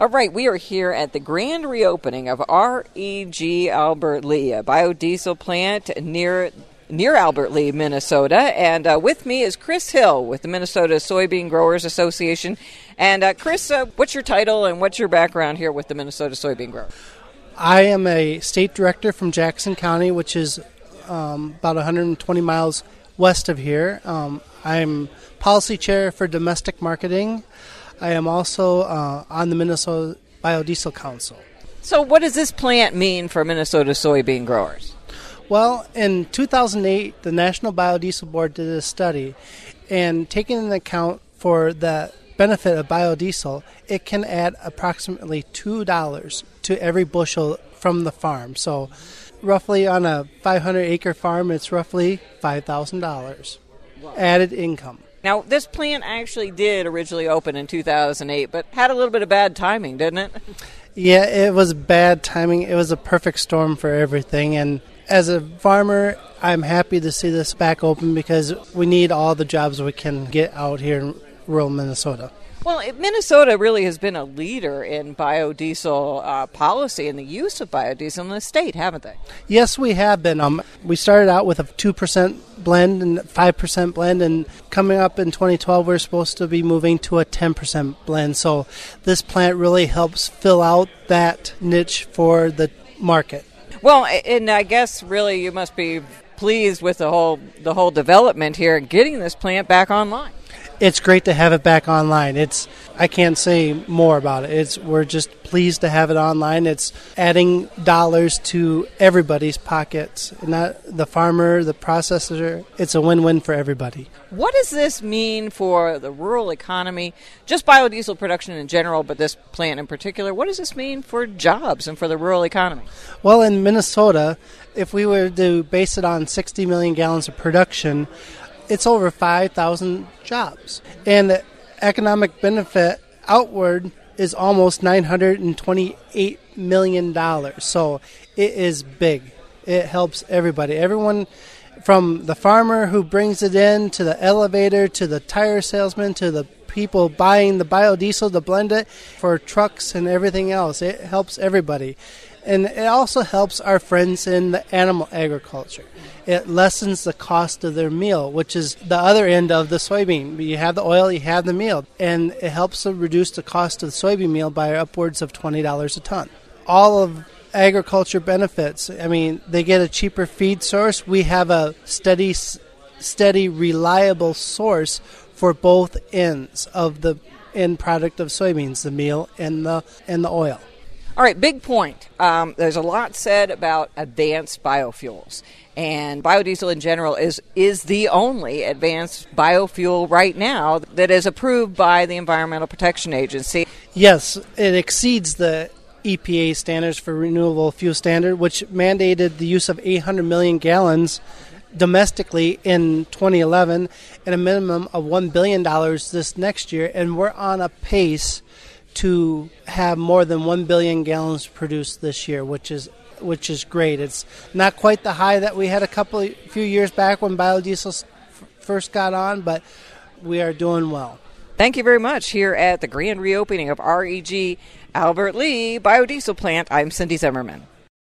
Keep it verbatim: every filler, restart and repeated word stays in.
All right, we are here at the grand reopening of R E G Albert Lea, a biodiesel plant near near Albert Lea, Minnesota. And uh, with me is Chris Hill with the Minnesota Soybean Growers Association. And uh, Chris, uh, what's your title and what's your background here with the Minnesota Soybean Growers? I am a state director from Jackson County, which is um, about one hundred twenty miles west of here. Um, I'm policy chair for domestic marketing. I am also uh, on the Minnesota Biodiesel Council. So what does this plant mean for Minnesota soybean growers? Well, in two thousand eight, the National Biodiesel Board did a study, and taking into account for the benefit of biodiesel, it can add approximately two dollars to every bushel from the farm. So roughly on a five hundred acre farm, it's roughly five thousand dollars added income. Now, this plant actually did originally open in two thousand eight, but had a little bit of bad timing, didn't it? Yeah, it was bad timing. It was a perfect storm for everything. And as a farmer, I'm happy to see this back open because we need all the jobs we can get out here in rural Minnesota. Well, it, Minnesota really has been a leader in biodiesel uh, policy and the use of biodiesel in the state, haven't they? Yes, we have been. Um, we started out with a two percent blend and five percent blend, and coming up in twenty twelve, we're supposed to be moving to a ten percent blend. So this plant really helps fill out that niche for the market. Well, and I guess really you must be pleased with the whole the whole development here and getting this plant back online. It's great to have it back online. It's I can't say more about it. It's we're just pleased to have it online. It's adding dollars to everybody's pockets, not the farmer, the processor. It's a win-win for everybody. What does this mean for the rural economy, just biodiesel production in general, but this plant in particular? What does this mean for jobs and for the rural economy? Well, in Minnesota, if we were to base it on sixty million gallons of production, it's over five thousand jobs. And the economic benefit outward is almost nine hundred twenty-eight million dollars. So it is big. It helps everybody. Everyone from the farmer who brings it in to the elevator to the tire salesman to the people buying the biodiesel to blend it for trucks and everything else. It helps everybody. And it also helps our friends in the animal agriculture. It lessens the cost of their meal, which is the other end of the soybean. You have the oil, you have the meal, and it helps to reduce the cost of the soybean meal by upwards of twenty dollars a ton. All of agriculture benefits. I mean, they get a cheaper feed source. We have a steady, steady, reliable source for both ends of the end product of soybeans, the meal and the and the oil. All right, big point. Um, there's a lot said about advanced biofuels, and biodiesel in general is is the only advanced biofuel right now that is approved by the Environmental Protection Agency. Yes, it exceeds the E P A standards for renewable fuel standard, which mandated the use of eight hundred million gallons domestically in twenty eleven and a minimum of one billion dollars this next year, and we're on a pace to have more than one billion gallons produced this year, which is which is great. It's not quite the high that we had a couple of, few years back when biodiesel f- first got on, but we are doing well. Thank you very much. Here at the grand reopening of R E G Albert Lea Biodiesel Plant, I'm Cindy Zimmerman.